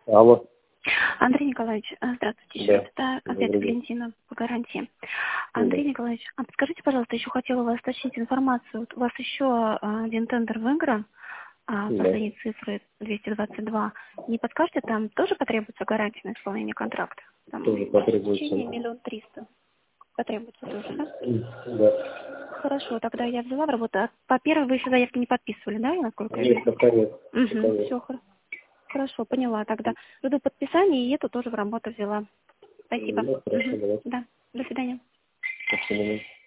Алло. Андрей Николаевич, здравствуйте. Да. Это опять Валентина по гарантии. Андрей Николаевич, подскажите, пожалуйста, еще хотела у вас уточнить информацию. Вот у вас еще один тендер выигран, последние цифры 222. Не подскажете, там тоже потребуется гарантия на исполнение контракта? Там Тоже потребуется. в течение 1 300 000 потребуется тоже, да? Да. Хорошо, тогда я взяла в работу. А по первой вы еще заявки не подписывали, да, насколько я Нет, вижу? пока нет. Угу, все хорошо, поняла. Тогда жду подписания и эту тоже в работу взяла. Спасибо. Ну, хорошо, давай. Да, до свидания. До свидания.